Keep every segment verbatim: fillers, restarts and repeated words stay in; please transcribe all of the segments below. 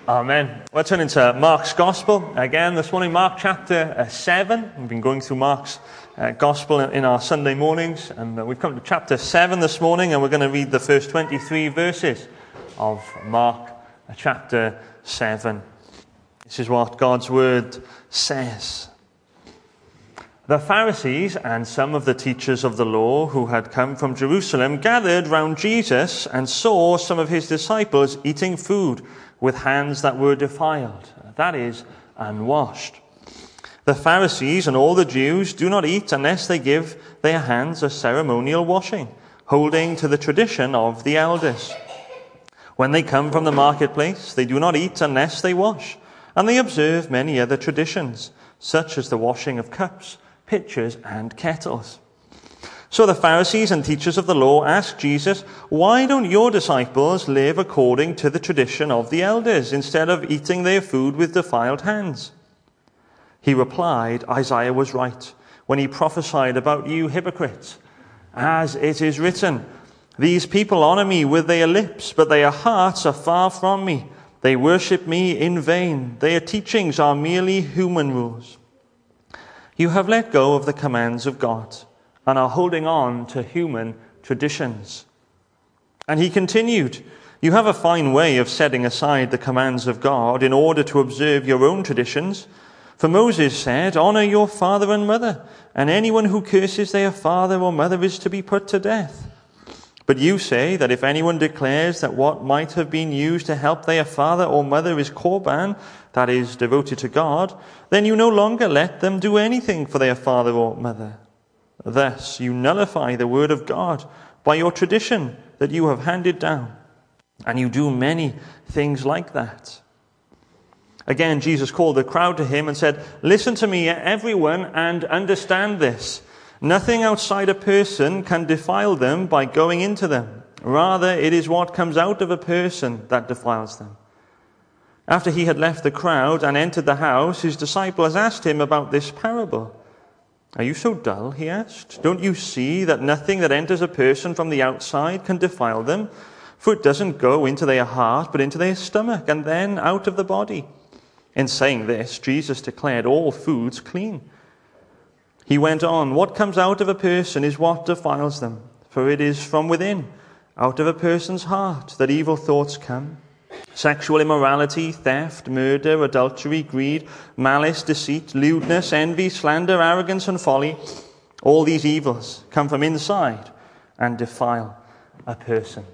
Amen. We're turning to Mark's Gospel again this morning, Mark chapter uh, seven. We've been going through Mark's uh, Gospel in, in our Sunday mornings, and uh, we've come to chapter seven this morning, and we're going to read the first twenty-three verses of Mark uh, chapter seven. This is what God's Word says. The Pharisees and some of the teachers of the law who had come from Jerusalem gathered round Jesus and saw some of his disciples eating food with hands that were defiled, that is, unwashed. The Pharisees and all the Jews do not eat unless they give their hands a ceremonial washing, holding to the tradition of the elders. When they come from the marketplace, they do not eat unless they wash, and they observe many other traditions, such as the washing of cups, pitchers, and kettles. So the Pharisees and teachers of the law asked Jesus, "Why don't your disciples live according to the tradition of the elders, instead of eating their food with defiled hands?" He replied, "Isaiah was right when he prophesied about you hypocrites. As it is written, 'These people honor me with their lips, but their hearts are far from me. They worship me in vain. Their teachings are merely human rules.' You have let go of the commands of God and are holding on to human traditions." And he continued, "You have a fine way of setting aside the commands of God in order to observe your own traditions. For Moses said, 'Honor your father and mother,' and anyone who curses their father or mother is to be put to death. But you say that if anyone declares that what might have been used to help their father or mother is korban, that is, devoted to God, then you no longer let them do anything for their father or mother. Thus you nullify the word of God by your tradition that you have handed down, and you do many things like that." Again, Jesus called the crowd to him and said, "Listen to me, everyone, and understand this. Nothing outside a person can defile them by going into them. Rather, it is what comes out of a person that defiles them." After he had left the crowd and entered the house, his disciples asked him about this parable. "Are you so dull?" he asked. "Don't you see that nothing that enters a person from the outside can defile them? For it doesn't go into their heart, but into their stomach, and then out of the body." In saying this, Jesus declared all foods clean. He went on, "What comes out of a person is what defiles them, for it is from within, out of a person's heart, that evil thoughts come. Sexual immorality, theft, murder, adultery, greed, malice, deceit, lewdness, envy, slander, arrogance, and folly. All these evils come from inside and defile a person."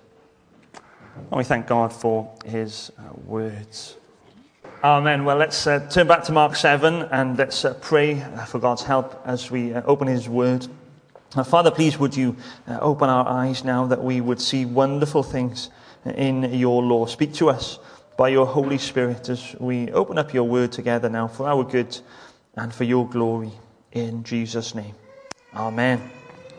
And we thank God for his uh, words. Amen. Well, let's uh, turn back to Mark seven and let's uh, pray for God's help as we uh, open his word. Uh, Father, please would you uh, open our eyes now that we would see wonderful things in your law. Speak to us by your Holy Spirit as we open up your word together now for our good and for your glory. In Jesus' name. Amen.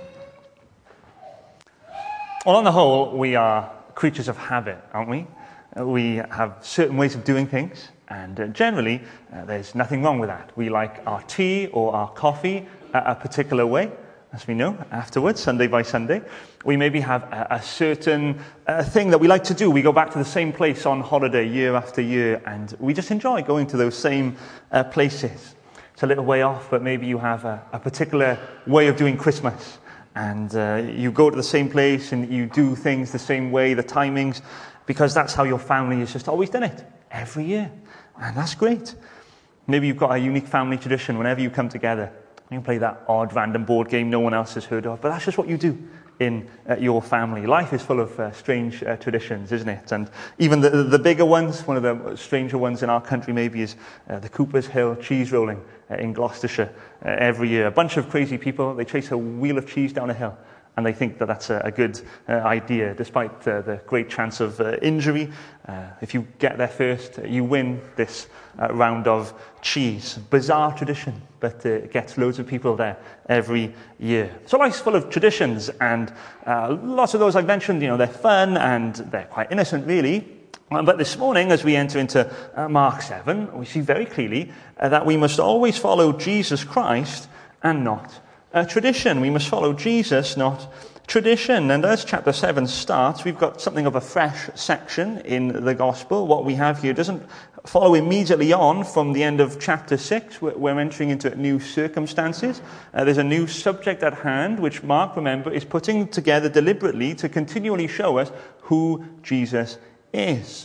Well, on the whole, we are creatures of habit, aren't we? We have certain ways of doing things, and uh, generally uh, there's nothing wrong with that. We like our tea or our coffee a, a particular way, as we know, afterwards, Sunday by Sunday. We maybe have a, a certain uh, thing that we like to do. We go back to the same place on holiday year after year, and we just enjoy going to those same uh, places. It's a little way off, but maybe you have a, a particular way of doing Christmas, and uh, you go to the same place and you do things the same way, the timings, because that's how your family has just always done it, every year. And that's great. Maybe you've got a unique family tradition whenever you come together. You can play that odd random board game no one else has heard of, but that's just what you do in uh, your family. Life is full of uh, strange uh, traditions, isn't it? And even the, the bigger ones, one of the stranger ones in our country maybe is uh, the Cooper's Hill cheese rolling uh, in Gloucestershire uh, every year. A bunch of crazy people, they chase a wheel of cheese down a hill, and they think that that's a, a good uh, idea, despite uh, the great chance of uh, injury. Uh, if you get there first, uh, you win this uh, round of cheese. Bizarre tradition, but uh, it gets loads of people there every year. So life's full of traditions, and uh, lots of those I've mentioned, you know, they're fun and they're quite innocent, really. Uh, but this morning, as we enter into uh, Mark seven, we see very clearly uh, that we must always follow Jesus Christ and not a tradition. We must follow Jesus, not tradition. And as chapter seven starts, we've got something of a fresh section in the gospel. What we have here doesn't follow immediately on from the end of chapter six. We're, we're entering into new circumstances. Uh, there's a new subject at hand, which Mark, remember, is putting together deliberately to continually show us who Jesus is.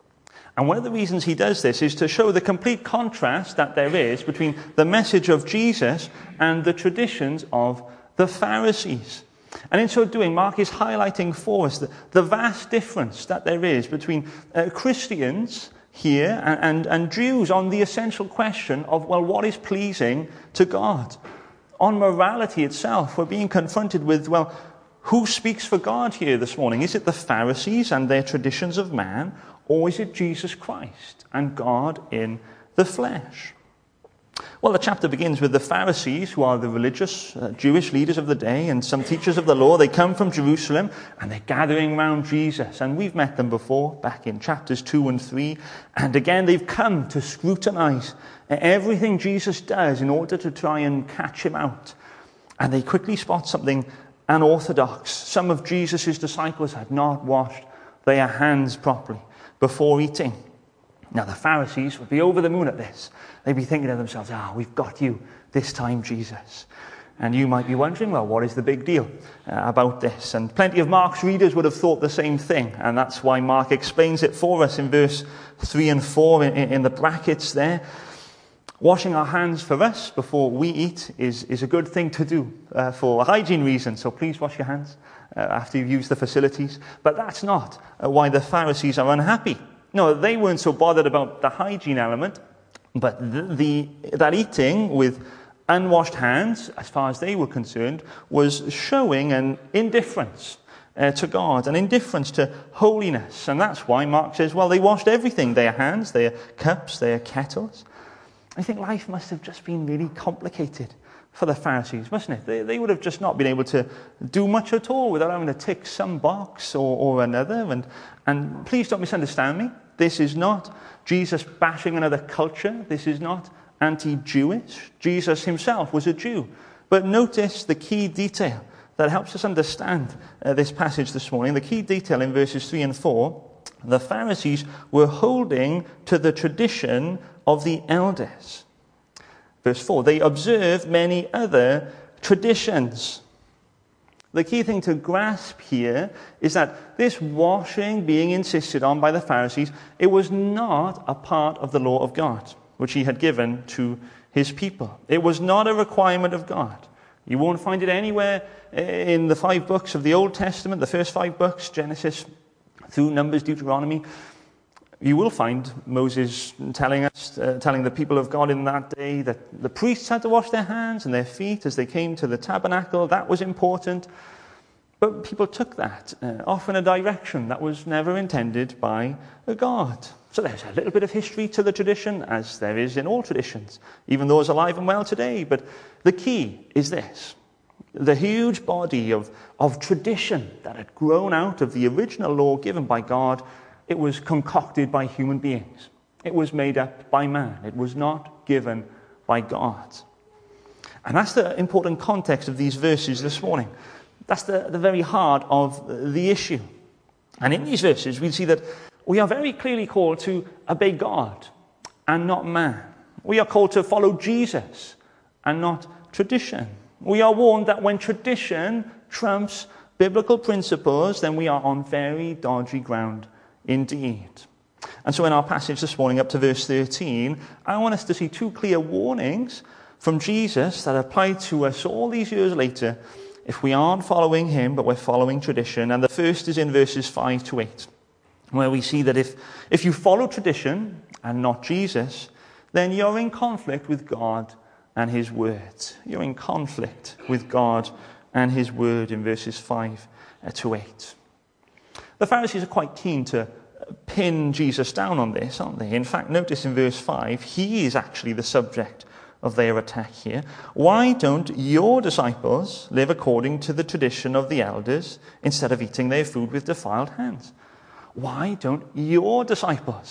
And one of the reasons he does this is to show the complete contrast that there is between the message of Jesus and the traditions of the Pharisees. And in so doing, Mark is highlighting for us the, the vast difference that there is between uh, Christians here and, and, and Jews on the essential question of, well, what is pleasing to God? On morality itself, we're being confronted with, well, who speaks for God here this morning? Is it the Pharisees and their traditions of man, or is it Jesus Christ and God in the flesh? Well, the chapter begins with the Pharisees, who are the religious uh, Jewish leaders of the day and some teachers of the law. They come from Jerusalem and they're gathering around Jesus. And we've met them before, back in chapters two and three. And again, they've come to scrutinize everything Jesus does in order to try and catch him out. And they quickly spot something unorthodox. Some of Jesus' disciples had not washed their hands properly before eating. Now, the Pharisees would be over the moon at this. They'd be thinking to themselves, ah, we've got you this time, Jesus. And you might be wondering, well, what is the big deal uh, about this? And plenty of Mark's readers would have thought the same thing. And that's why Mark explains it for us in verse three and four in, in the brackets there. Washing our hands for us before we eat is, is a good thing to do uh, for hygiene reasons. So please wash your hands uh, after you've used the facilities. But that's not uh, why the Pharisees are unhappy. No, they weren't so bothered about the hygiene element, but the, the that eating with unwashed hands, as far as they were concerned, was showing an indifference uh, to God, an indifference to holiness. And that's why Mark says, well, they washed everything, their hands, their cups, their kettles. I think life must have just been really complicated for the Pharisees, mustn't it? They, they would have just not been able to do much at all without having to tick some box or, or another. And, and please don't misunderstand me. This is not Jesus bashing another culture. This is not anti-Jewish. Jesus himself was a Jew. But notice the key detail that helps us understand uh, this passage this morning. The key detail in verses three and four. The Pharisees were holding to the tradition of the elders. Verse four, they observed many other traditions. The key thing to grasp here is that this washing being insisted on by the Pharisees, it was not a part of the law of God, which he had given to his people. It was not a requirement of God. You won't find it anywhere in the five books of the Old Testament, the first five books, Genesis through Numbers, Deuteronomy. You will find Moses telling us, uh, telling the people of God in that day that the priests had to wash their hands and their feet as they came to the tabernacle. That was important. But people took that uh, off in a direction that was never intended by God. So there's a little bit of history to the tradition, as there is in all traditions, even those alive and well today. But the key is this. The huge body of, of tradition that had grown out of the original law given by God, it was concocted by human beings. It was made up by man. It was not given by God. And that's the important context of these verses this morning. That's the, the very heart of the issue. And in these verses, we see that we are very clearly called to obey God and not man. We are called to follow Jesus and not tradition. We are warned that when tradition trumps biblical principles, then we are on very dodgy ground indeed. And so in our passage this morning up to verse thirteen, I want us to see two clear warnings from Jesus that apply to us all these years later if we aren't following him, but we're following tradition. And the first is in verses five to eight, where we see that if, if you follow tradition and not Jesus, then you're in conflict with God and his word. You're in conflict with God and his word in verses five to eight. The Pharisees are quite keen to pin Jesus down on this, aren't they? In fact, notice in verse five, he is actually the subject of their attack here. Why don't your disciples live according to the tradition of the elders instead of eating their food with defiled hands? Why don't your disciples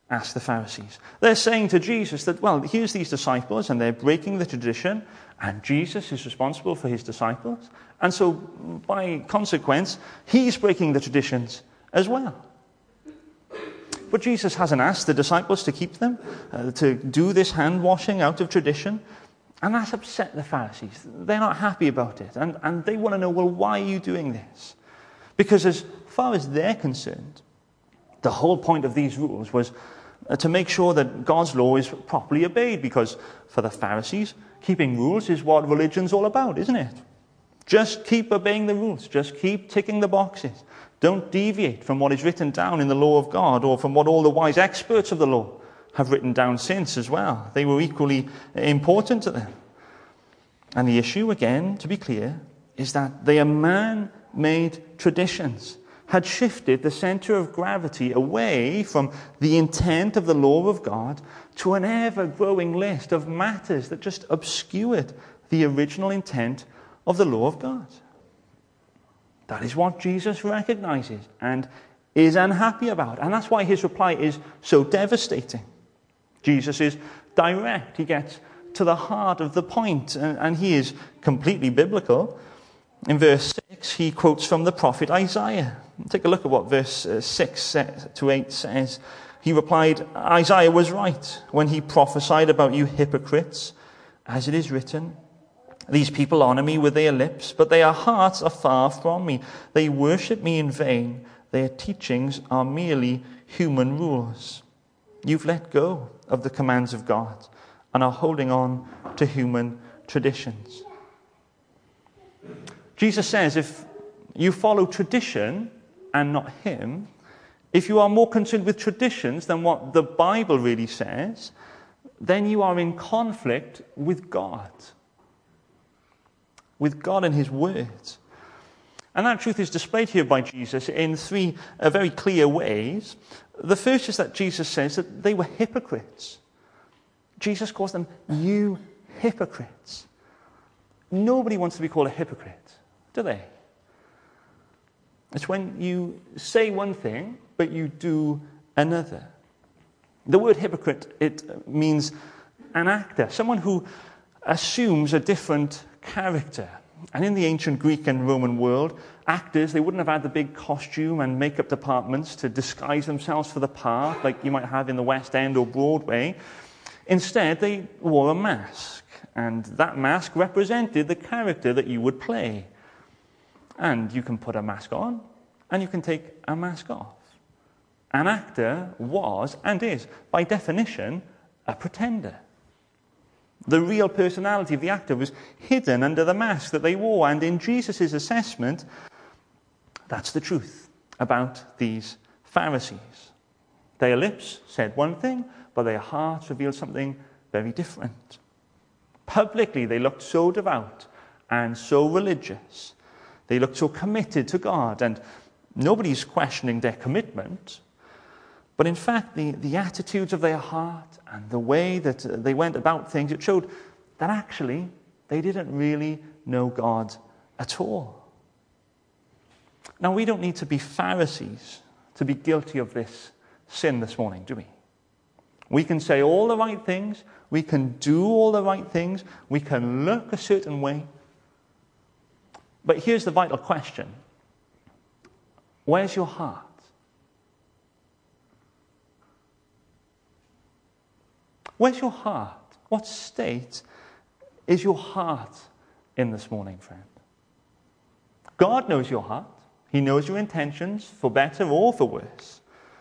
asked the Pharisees. They're saying to Jesus that, well, here's these disciples and they're breaking the tradition, and Jesus is responsible for his disciples. And so, by consequence, he's breaking the traditions as well. But Jesus hasn't asked the disciples to keep them, uh, to do this hand washing out of tradition. And that's upset the Pharisees. They're not happy about it. And, and they want to know, well, why are you doing this? Because as far as they're concerned, the whole point of these rules was to make sure that God's law is properly obeyed. Because for the Pharisees, keeping rules is what religion's all about, isn't it? Just keep obeying the rules. Just keep ticking the boxes. Don't deviate from what is written down in the law of God, or from what all the wise experts of the law have written down since as well. They were equally important to them. And the issue, again, to be clear, is that they are man-made traditions had shifted the center of gravity away from the intent of the law of God to an ever-growing list of matters that just obscured the original intent of the law of God. That is what Jesus recognizes and is unhappy about. And that's why his reply is so devastating. Jesus is direct. He gets to the heart of the point, and, and he is completely biblical. In verse six, he quotes from the prophet Isaiah. Take a look at what verse six to eight says. He replied, Isaiah was right when he prophesied about you hypocrites, as it is written, these people honor me with their lips, but their hearts are far from me. They worship me in vain. Their teachings are merely human rules. You've let go of the commands of God and are holding on to human traditions. Jesus says if you follow tradition and not him, if you are more concerned with traditions than what the Bible really says, then you are in conflict with God. With God and his words. And that truth is displayed here by Jesus in three uh, very clear ways. The first is that Jesus says that they were hypocrites. Jesus calls them, you hypocrites. Nobody wants to be called a hypocrite, do they? It's when you say one thing, but you do another. The word hypocrite, it means an actor, someone who assumes a different character. And in the ancient Greek and Roman world, actors, they wouldn't have had the big costume and makeup departments to disguise themselves for the part like you might have in the West End or Broadway. Instead, they wore a mask, and that mask represented the character that you would play. And you can put a mask on, and you can take a mask off. An actor was, and is, by definition, a pretender. The real personality of the actor was hidden under the mask that they wore. And in Jesus' assessment, that's the truth about these Pharisees. Their lips said one thing, but their hearts revealed something very different. Publicly, they looked so devout and so religious. They looked so committed to God, and nobody's questioning their commitment. But in fact, the, the attitudes of their heart and the way that they went about things, it showed that actually they didn't really know God at all. Now, we don't need to be Pharisees to be guilty of this sin this morning, do we? We can say all the right things, we can do all the right things, we can look a certain way. But here's the vital question. Where's your heart? Where's your heart? What state is your heart in this morning, friend? God knows your heart. He knows your intentions, for better or for worse.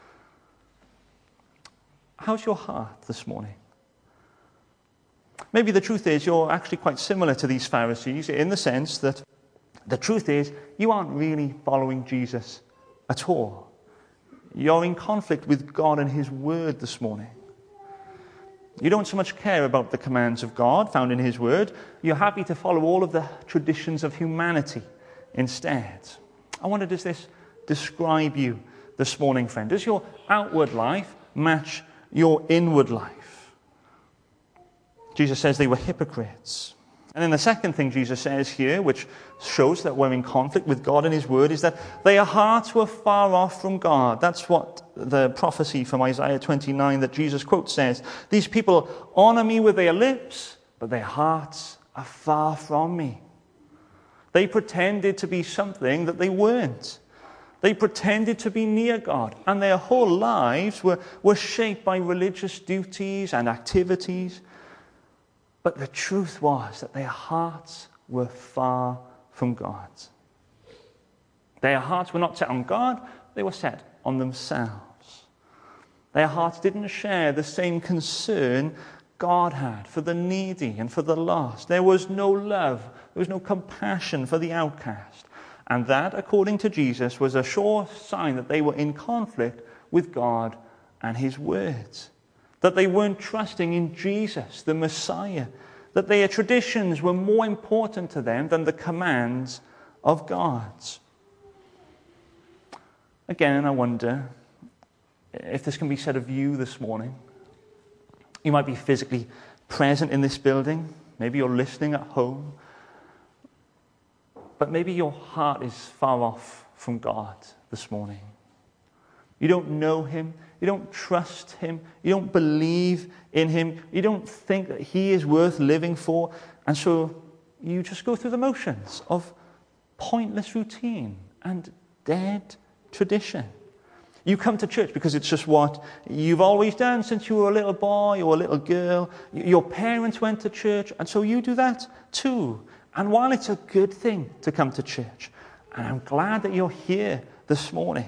How's your heart this morning? Maybe the truth is you're actually quite similar to these Pharisees in the sense that the truth is you aren't really following Jesus at all. You're in conflict with God and his word this morning. You don't so much care about the commands of God found in his word. You're happy to follow all of the traditions of humanity instead. I wonder, does this describe you this morning, friend? Does your outward life match your inward life? Jesus says they were hypocrites. And then the second thing Jesus says here, which shows that we're in conflict with God and his word, is that their hearts were far off from God. That's what the prophecy from Isaiah twenty-nine that Jesus quotes says. These people honor me with their lips, but their hearts are far from me. They pretended to be something that they weren't. They pretended to be near God, and their whole lives were, were shaped by religious duties and activities. But the truth was that their hearts were far from God. Their hearts were not set on God, they were set on themselves. Their hearts didn't share the same concern God had for the needy and for the lost. There was no love, there was no compassion for the outcast. And that, according to Jesus, was a sure sign that they were in conflict with God and his words. That they weren't trusting in Jesus, the Messiah. That their traditions were more important to them than the commands of God. Again, I wonder if this can be said of you this morning. You might be physically present in this building. Maybe you're listening at home. But maybe your heart is far off from God this morning. You don't know him. You don't trust him. You don't believe in him. You don't think that he is worth living for. And so you just go through the motions of pointless routine and dead tradition. You come to church because it's just what you've always done since you were a little boy or a little girl. Your parents went to church, and so you do that too. And while it's a good thing to come to church, and I'm glad that you're here this morning,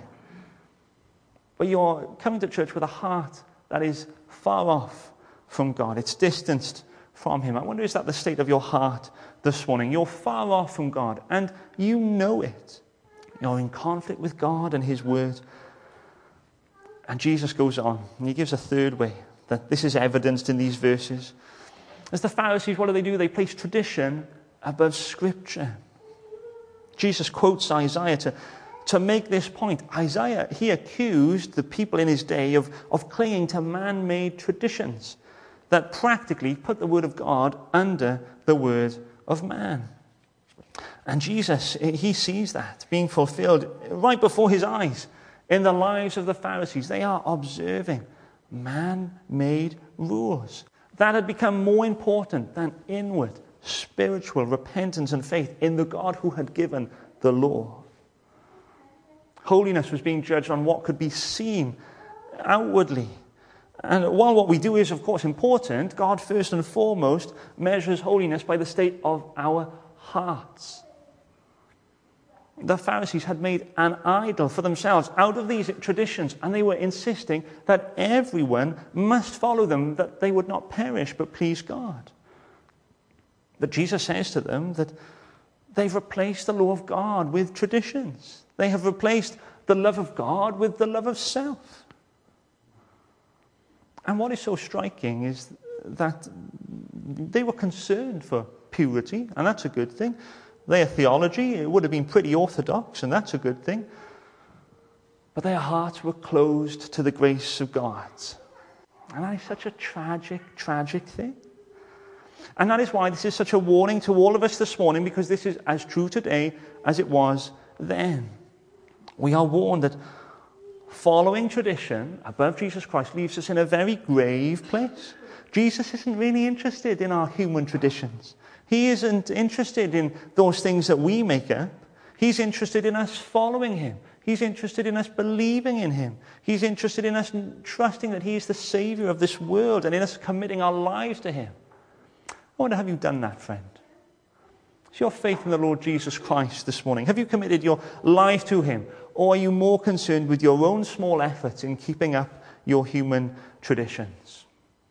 but you're coming to church with a heart that is far off from God. It's distanced from him. I wonder, is that the state of your heart this morning? You're far off from God, and you know it. You're in conflict with God and his word. And Jesus goes on, and he gives a third way that this is evidenced in these verses. As the Pharisees, what do they do? They place tradition above Scripture. Jesus quotes Isaiah to, to make this point. Isaiah, he accused the people in his day of, of clinging to man-made traditions that practically put the word of God under the word of man. And Jesus, he sees that being fulfilled right before his eyes in the lives of the Pharisees. They are observing man-made rules that had become more important than inward spiritual repentance and faith in the God who had given the law. Holiness was being judged on what could be seen outwardly. And while what we do is, of course, important, God first and foremost measures holiness by the state of our hearts. The Pharisees had made an idol for themselves out of these traditions, and they were insisting that everyone must follow them, that they would not perish but please God. But Jesus says to them that they've replaced the law of God with traditions. They have replaced the love of God with the love of self. And what is so striking is that they were concerned for purity, and that's a good thing. Their theology, it would have been pretty orthodox, and that's a good thing. But their hearts were closed to the grace of God. And that is such a tragic, tragic thing. And that is why this is such a warning to all of us this morning, because this is as true today as it was then. We are warned that following tradition above Jesus Christ leaves us in a very grave place. Jesus isn't really interested in our human traditions. He isn't interested in those things that we make up. He's interested in us following him. He's interested in us believing in him. He's interested in us trusting that he is the Savior of this world and in us committing our lives to him. I wonder, have you done that, friend? Is your faith in the Lord Jesus Christ this morning? Have you committed your life to him? Or are you more concerned with your own small efforts in keeping up your human traditions?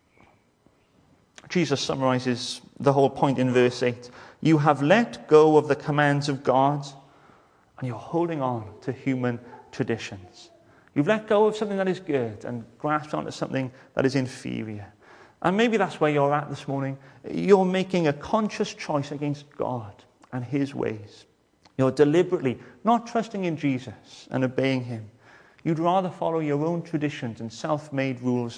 Jesus summarizes the whole point in verse eight. You have let go of the commands of God, and you're holding on to human traditions. You've let go of something that is good and grasped onto something that is inferior. And maybe that's where you're at this morning. You're making a conscious choice against God and his ways. You're deliberately not trusting in Jesus and obeying him. You'd rather follow your own traditions and self-made rules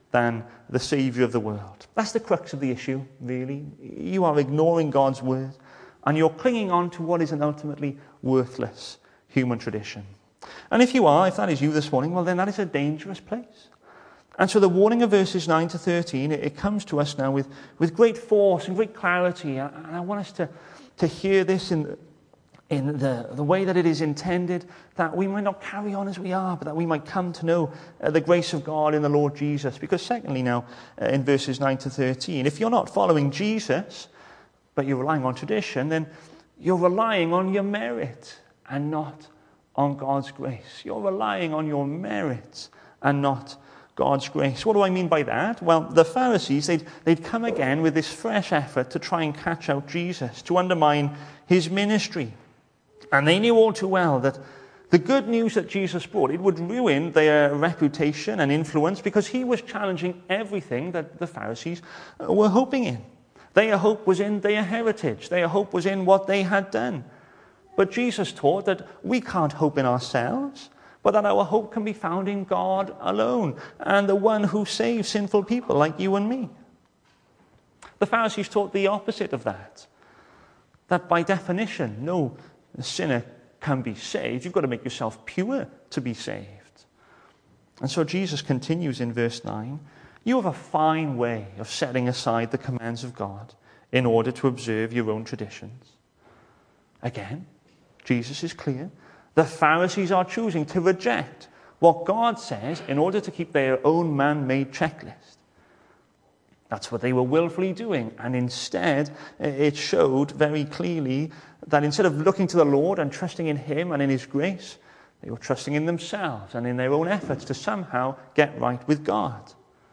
than the Saviour of the world. That's the crux of the issue, really. You are ignoring God's word, and you're clinging on to what is an ultimately worthless human tradition. And if you are, if that is you this morning, well, then that is a dangerous place. And so the warning of verses nine to thirteen, it, it comes to us now with, with great force and great clarity. And I want us to, to hear this in, in the, the way that it is intended, that we might not carry on as we are, but that we might come to know uh, the grace of God in the Lord Jesus. Because secondly now, uh, in verses nine to thirteen, if you're not following Jesus, but you're relying on tradition, then you're relying on your merit and not on God's grace. You're relying on your merits and not God's grace. What do I mean by that? Well, the Pharisees, they'd, they'd come again with this fresh effort to try and catch out Jesus, to undermine his ministry. And they knew all too well that the good news that Jesus brought, it would ruin their reputation and influence, because he was challenging everything that the Pharisees were hoping in. Their hope was in their heritage. Their hope was in what they had done. But Jesus taught that we can't hope in ourselves, but that our hope can be found in God alone, and the one who saves sinful people like you and me. The Pharisees taught the opposite of that, that by definition, no sinner can be saved. You've got to make yourself pure to be saved. And so Jesus continues in verse nine, you have a fine way of setting aside the commands of God in order to observe your own traditions. Again, Jesus is clear. The Pharisees are choosing to reject what God says in order to keep their own man-made checklist. That's what they were willfully doing. And instead, it showed very clearly that instead of looking to the Lord and trusting in him and in his grace, they were trusting in themselves and in their own efforts to somehow get right with God.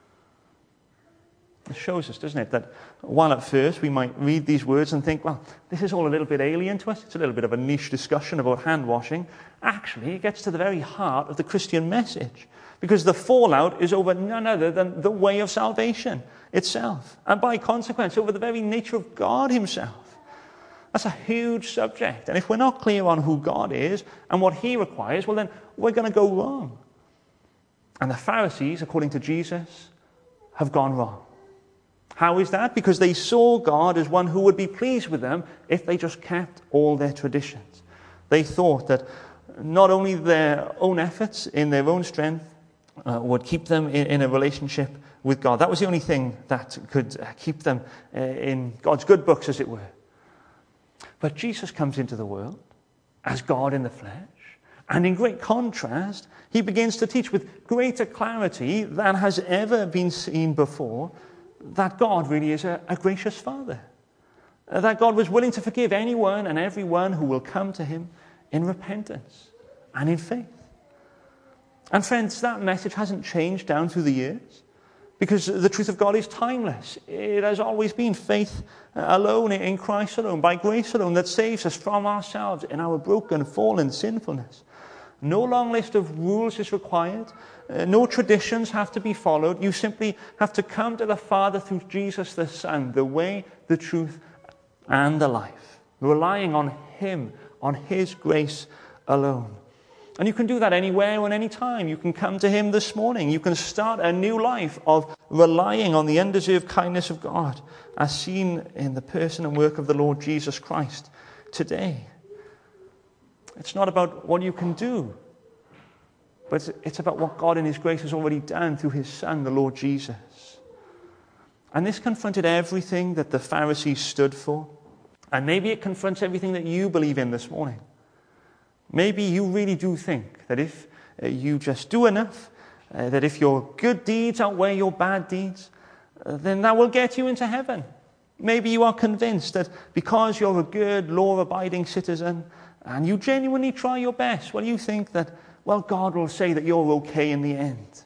It shows us, doesn't it, that while at first we might read these words and think, well, this is all a little bit alien to us, it's a little bit of a niche discussion about hand washing, actually it gets to the very heart of the Christian message, because the fallout is over none other than the way of salvation itself, and by consequence over the very nature of God himself. That's a huge subject, and if we're not clear on who God is and what he requires, well then we're going to go wrong. And the Pharisees, according to Jesus, have gone wrong. How is that? Because they saw God as one who would be pleased with them if they just kept all their traditions. They thought that not only their own efforts in their own strength uh, would keep them in, in a relationship with God. That was the only thing that could uh, keep them uh, in God's good books, as it were. But Jesus comes into the world as God in the flesh. And in great contrast, he begins to teach with greater clarity than has ever been seen before, that God really is a, a gracious Father. That God was willing to forgive anyone and everyone who will come to him in repentance and in faith. And friends, that message hasn't changed down through the years, because the truth of God is timeless. It has always been faith alone in Christ alone, by grace alone, that saves us from ourselves in our broken, fallen sinfulness. No long list of rules is required. Uh, no traditions have to be followed. You simply have to come to the Father through Jesus the Son, the way, the truth, and the life, relying on him, on his grace alone. And you can do that anywhere and any time. You can come to him this morning. You can start a new life of relying on the undeserved kindness of God, as seen in the person and work of the Lord Jesus Christ today. It's not about what you can do, but it's about what God in his grace has already done through his Son, the Lord Jesus. And this confronted everything that the Pharisees stood for. And maybe it confronts everything that you believe in this morning. Maybe you really do think that if uh, you just do enough, uh, that if your good deeds outweigh your bad deeds, uh, then that will get you into heaven. Maybe you are convinced that because you're a good, law-abiding citizen, and you genuinely try your best, well, you think that, well, God will say that you're okay in the end.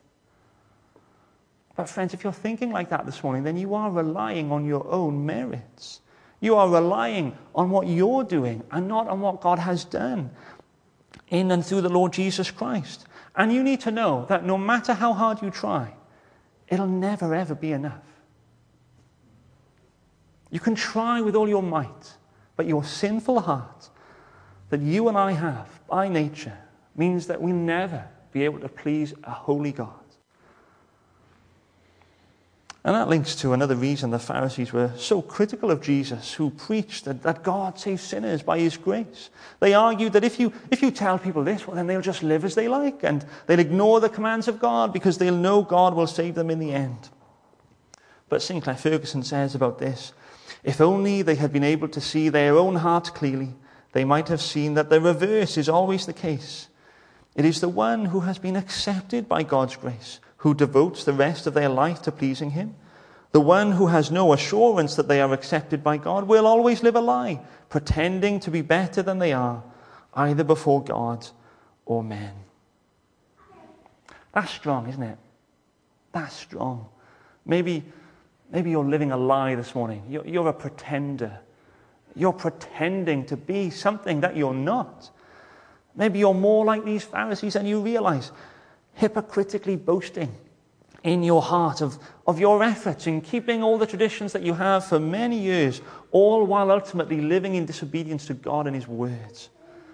But friends, if you're thinking like that this morning, then you are relying on your own merits. You are relying on what you're doing and not on what God has done in and through the Lord Jesus Christ. And you need to know that no matter how hard you try, it'll never, ever be enough. You can try with all your might, but your sinful heart that you and I have by nature means that we'll never be able to please a holy God. And that links to another reason the Pharisees were so critical of Jesus, who preached that, that God saves sinners by his grace. They argued that if you, if you tell people this, well, then they'll just live as they like, and they'll ignore the commands of God because they'll know God will save them in the end. But Sinclair Ferguson says about this, if only they had been able to see their own heart clearly, they might have seen that the reverse is always the case. It is the one who has been accepted by God's grace who devotes the rest of their life to pleasing him. The one who has no assurance that they are accepted by God will always live a lie, pretending to be better than they are, either before God or men. That's strong, isn't it? That's strong. Maybe, maybe you're living a lie this morning. You're, you're a pretender. You're pretending to be something that you're not. Maybe you're more like these Pharisees than you realize, hypocritically boasting in your heart of, of your efforts in keeping all the traditions that you have for many years, all while ultimately living in disobedience to God and his words.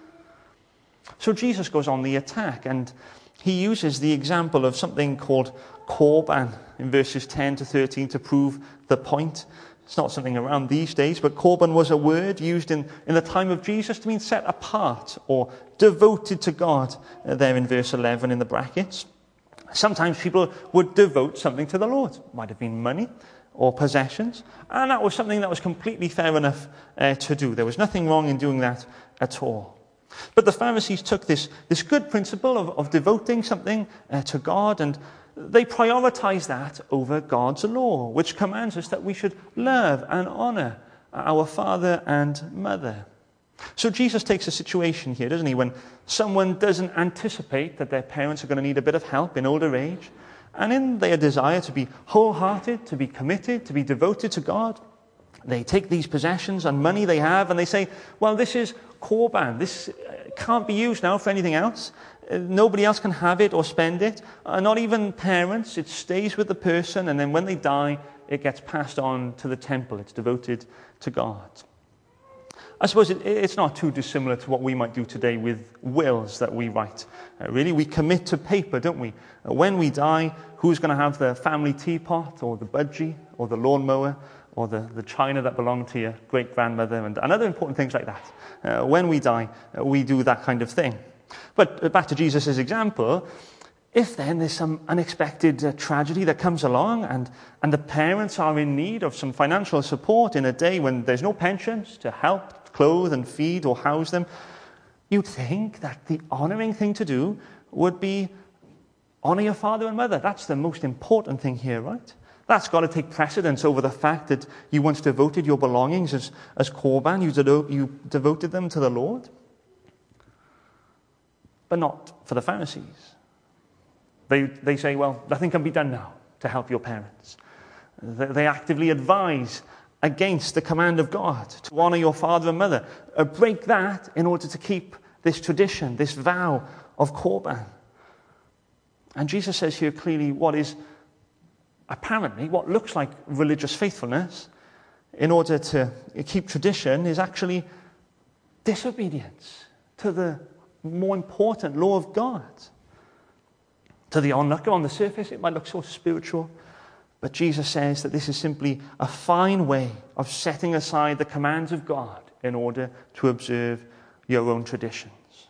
So Jesus goes on the attack, and he uses the example of something called korban in verses ten to thirteen to prove the point. It's not something around these days, but korban was a word used in, in the time of Jesus to mean set apart or devoted to God, uh, there in verse eleven in the brackets. Sometimes people would devote something to the Lord. It might have been money or possessions, and that was something that was completely fair enough uh, to do. There was nothing wrong in doing that at all. But the Pharisees took this, this good principle of, of devoting something uh, to God, and they prioritized that over God's law, which commands us that we should love and honor our father and mother. So Jesus takes a situation here, doesn't he, when someone doesn't anticipate that their parents are going to need a bit of help in older age, and in their desire to be wholehearted, to be committed, to be devoted to God, they take these possessions and money they have and they say, well, this is korban. This can't be used now for anything else. Nobody else can have it or spend it. Uh, not even parents. It stays with the person, and then when they die, it gets passed on to the temple. It's devoted to God. I suppose it, it's not too dissimilar to what we might do today with wills that we write. Uh, really, we commit to paper, don't we? Uh, when we die, who's going to have the family teapot or the budgie or the lawnmower or the, the china that belonged to your great-grandmother and, and other important things like that. Uh, when we die, uh, we do that kind of thing. But back to Jesus' example, if then there's some unexpected uh, tragedy that comes along and, and the parents are in need of some financial support in a day when there's no pensions to help clothe and feed or house them, you'd think that the honoring thing to do would be honor your father and mother. That's the most important thing here, right? That's got to take precedence over the fact that you once devoted your belongings as, as korban, you, de- you devoted them to the Lord. But not for the Pharisees. They, they say, well, nothing can be done now to help your parents. They, they actively advise against the command of God to honor your father and mother. Uh, break that in order to keep this tradition, this vow of korban. And Jesus says here clearly what is apparently what looks like religious faithfulness in order to keep tradition is actually disobedience to the more important law of God. To the onlooker on the surface, it might look so spiritual, but Jesus says that this is simply a fine way of setting aside the commands of God in order to observe your own traditions.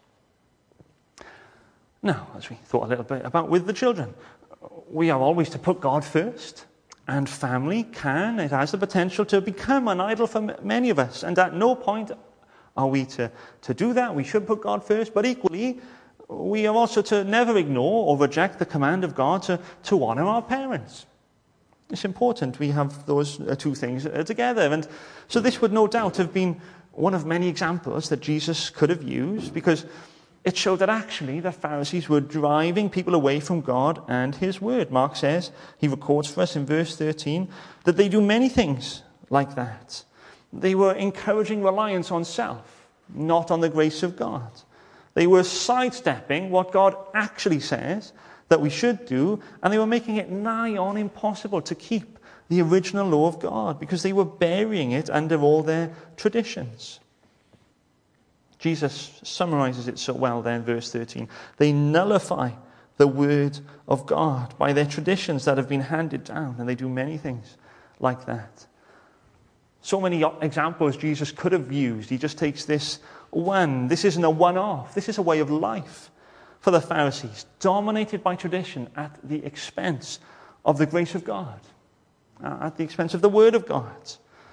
Now, as we thought a little bit about with the children, we are always to put God first, and family can, it has the potential to become an idol for many of us, and at no point are we to, to do that. We should put God first, but equally, we are also to never ignore or reject the command of God to, to honor our parents. It's important we have those two things together. And so this would no doubt have been one of many examples that Jesus could have used, because it showed that actually the Pharisees were driving people away from God and his word. Mark says, he records for us in verse thirteen, that they do many things like that. They were encouraging reliance on self, not on the grace of God. They were sidestepping what God actually says that we should do, and they were making it nigh on impossible to keep the original law of God because they were burying it under all their traditions. Jesus summarizes it so well there in verse thirteen. They nullify the word of God, by their traditions that have been handed down, and they do many things like that. So many examples Jesus could have used. He just takes this one. This isn't a one-off. This is a way of life for the Pharisees, dominated by tradition at the expense of the grace of God, at the expense of the Word of God.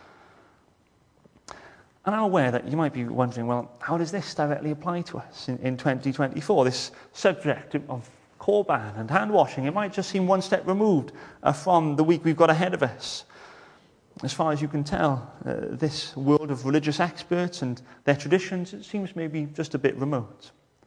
And I'm aware that you might be wondering, well, how does this directly apply to us in, in twenty twenty-four? This subject of Korban and hand washing, it might just seem one step removed uh, from the week we've got ahead of us. As far as you can tell, uh, this world of religious experts and their traditions, it seems maybe just a bit remote.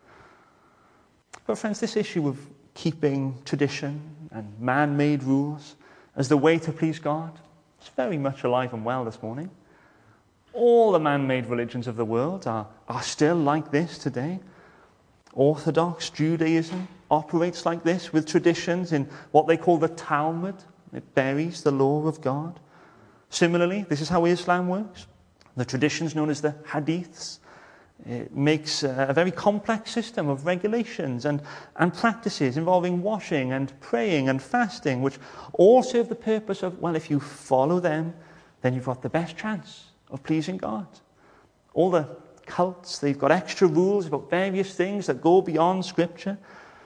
But friends, this issue of keeping tradition and man-made rules as the way to please God, it's very much alive and well this morning. All the man-made religions of the world are, are still like this today. Orthodox Judaism operates like this, with traditions in what they call the Talmud. It buries the law of God. Similarly, this is how Islam works. The traditions known as the Hadiths. It makes a very complex system of regulations and, and practices involving washing and praying and fasting, which all serve the purpose of, well, if you follow them, then you've got the best chance of pleasing God. All the cults, they've got extra rules about various things that go beyond Scripture.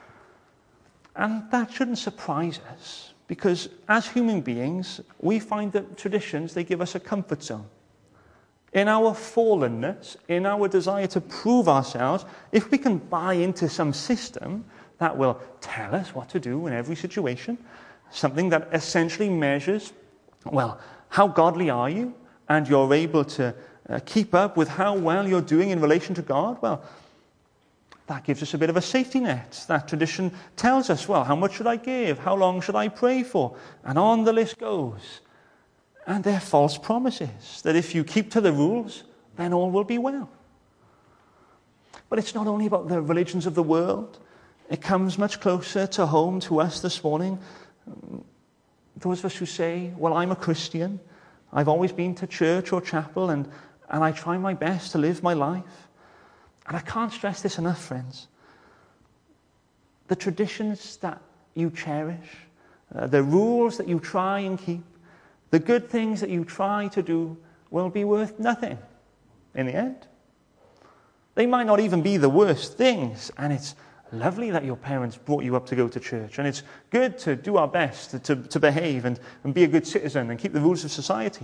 And that shouldn't surprise us, because as human beings, we find that traditions, they give us a comfort zone. In our fallenness, in our desire to prove ourselves, if we can buy into some system that will tell us what to do in every situation, something that essentially measures, well, how godly are you? And you're able to uh, keep up with how well you're doing in relation to God, well, that gives us a bit of a safety net. That tradition tells us, well, how much should I give? How long should I pray for? And on the list goes. And they're false promises, that if you keep to the rules, then all will be well. But it's not only about the religions of the world. It comes much closer to home to us this morning. Those of us who say, well, I'm a Christian. I've always been to church or chapel, and, and I try my best to live my life. And I can't stress this enough, friends. The traditions that you cherish, uh, the rules that you try and keep, the good things that you try to do will be worth nothing in the end. They might not even be the worst things, and it's lovely that your parents brought you up to go to church, and it's good to do our best to, to, to behave and, and be a good citizen and keep the rules of society.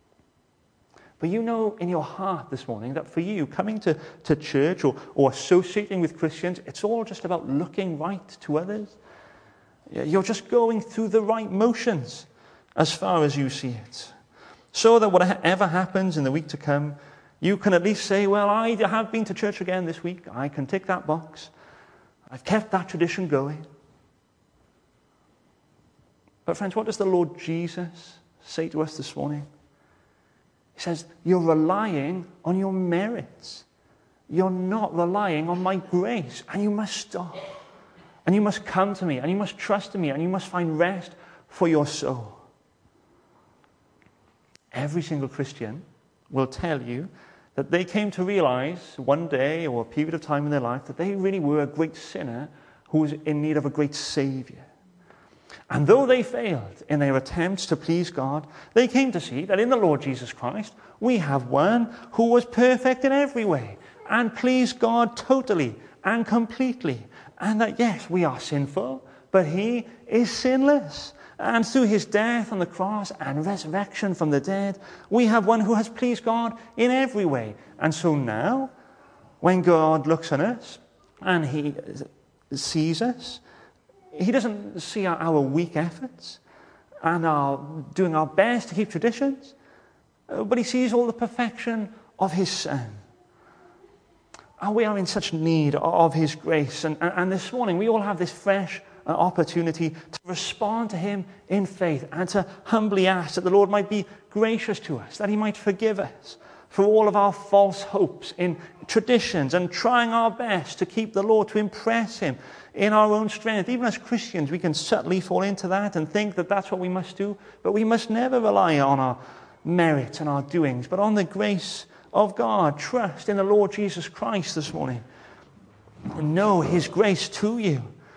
But you know in your heart this morning that for you, coming to, to church or, or associating with Christians, it's all just about looking right to others. You're just going through the right motions as far as you see it. So that whatever happens in the week to come, you can at least say, well, I have been to church again this week. I can tick that box. I've kept that tradition going. But friends, what does the Lord Jesus say to us this morning? He says, you're relying on your merits. You're not relying on my grace. And you must stop. And you must come to me. And you must trust in me. And you must find rest for your soul. Every single Christian will tell you that they came to realize one day or a period of time in their life that they really were a great sinner who was in need of a great Savior. And though they failed in their attempts to please God, they came to see that in the Lord Jesus Christ, we have one who was perfect in every way and pleased God totally and completely. And that, yes, we are sinful, but He is sinless. And through His death on the cross and resurrection from the dead, we have one who has pleased God in every way. And so now, when God looks on us and He sees us, He doesn't see our, our weak efforts and our doing our best to keep traditions, but He sees all the perfection of His Son. And we are in such need of His grace. And, and, and this morning, we all have this fresh an opportunity to respond to Him in faith and to humbly ask that the Lord might be gracious to us, that He might forgive us for all of our false hopes in traditions and trying our best to keep the Lord, to impress Him in our own strength. Even as Christians, we can subtly fall into that and think that that's what we must do, but we must never rely on our merit and our doings, but on the grace of God. Trust in the Lord Jesus Christ this morning and know His grace to you.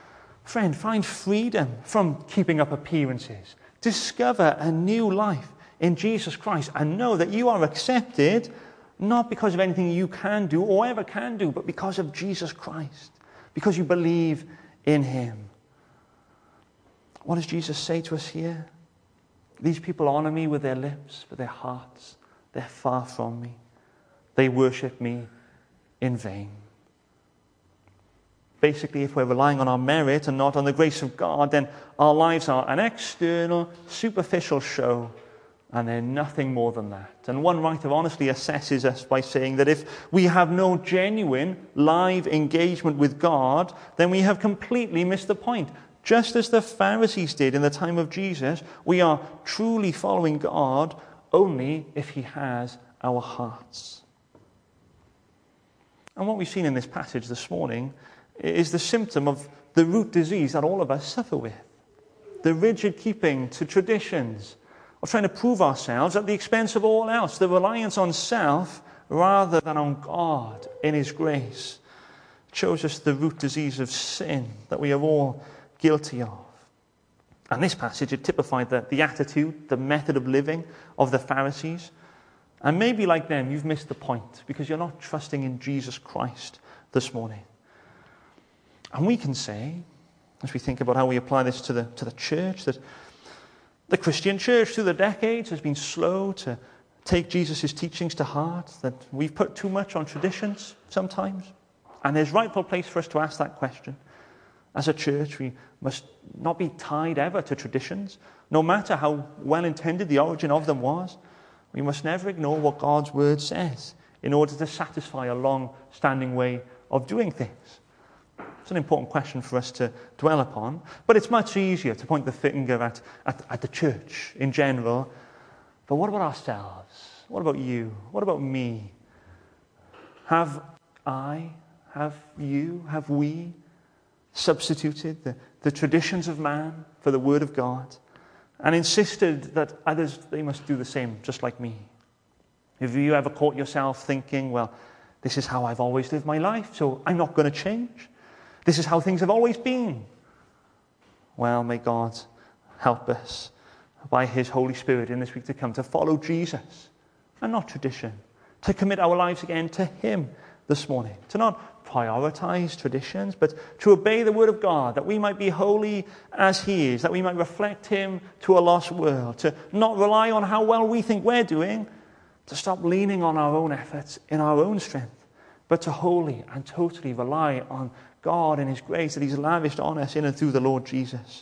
Friend, find freedom from keeping up appearances. Discover a new life in Jesus Christ and know that you are accepted not because of anything you can do or ever can do, but because of Jesus Christ, because you believe in him. What does Jesus say to us here? These people honor me with their lips, but their hearts, they're far from me. They worship me in vain. Basically, if we're relying on our merit and not on the grace of God, then our lives are an external, superficial show, and they're nothing more than that. And one writer honestly assesses us by saying that if we have no genuine, live engagement with God, then we have completely missed the point. Just as the Pharisees did in the time of Jesus, we are truly following God only if he has our hearts. And what we've seen in this passage this morning is the symptom of the root disease that all of us suffer with. The rigid keeping to traditions, of trying to prove ourselves at the expense of all else. The reliance on self rather than on God in his grace. It shows us the root disease of sin that we are all guilty of. And this passage, it typified the, the attitude, the method of living of the Pharisees. And maybe like them, you've missed the point because you're not trusting in Jesus Christ this morning. And we can say, as we think about how we apply this to the, to the church, that the Christian church through the decades has been slow to take Jesus' teachings to heart, that we've put too much on traditions sometimes. And there's rightful place for us to ask that question. As a church, we must not be tied ever to traditions, no matter how well-intended the origin of them was. We must never ignore what God's word says in order to satisfy a long-standing way of doing things. It's an important question for us to dwell upon, but it's much easier to point the finger at, at, at the church in general. But what about ourselves? What about you? What about me? Have I, have you, have we substituted the, the traditions of man for the word of God and insisted that others, they must do the same, just like me? Have you ever caught yourself thinking, well, this is how I've always lived my life, so I'm not going to change? This is how things have always been. Well, may God help us by his Holy Spirit in this week to come to follow Jesus and not tradition, to commit our lives again to him this morning, to not prioritize traditions, but to obey the word of God, that we might be holy as he is, that we might reflect him to a lost world, to not rely on how well we think we're doing, to stop leaning on our own efforts in our own strength, but to wholly and totally rely on God and his grace that he's lavished on us in and through the Lord Jesus.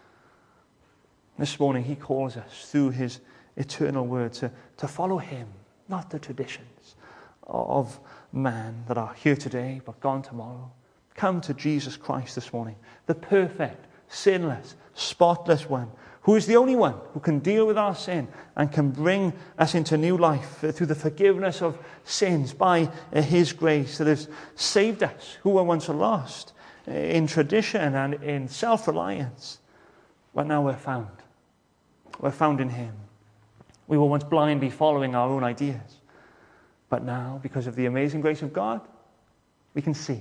This morning he calls us through his eternal word to, to follow him, not the traditions of man that are here today but gone tomorrow. Come to Jesus Christ this morning, the perfect, sinless, spotless one, who is the only one who can deal with our sin and can bring us into new life through the forgiveness of sins by his grace that has saved us, who were once lost in tradition and in self-reliance. But now we're found. We're found in him. We were once blindly following our own ideas. But now, because of the amazing grace of God, we can see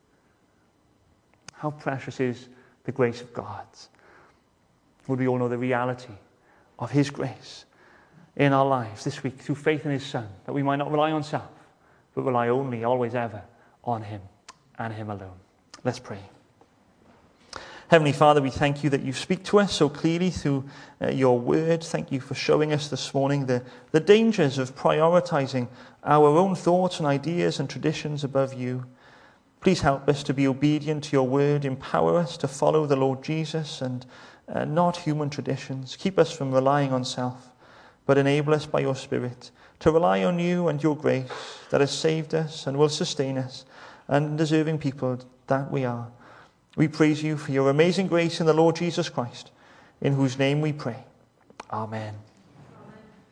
how precious is the grace of God. Would we all know the reality of his grace in our lives this week through faith in his Son, that we might not rely on self, but rely only, always, ever on him and him alone. Let's pray. Heavenly Father, we thank you that you speak to us so clearly through uh, your word. Thank you for showing us this morning the, the dangers of prioritizing our own thoughts and ideas and traditions above you. Please help us to be obedient to your word. Empower us to follow the Lord Jesus and uh, not human traditions. Keep us from relying on self, but enable us by your Spirit to rely on you and your grace that has saved us and will sustain us, and deserving people that we are. We praise you for your amazing grace in the Lord Jesus Christ, in whose name we pray. Amen.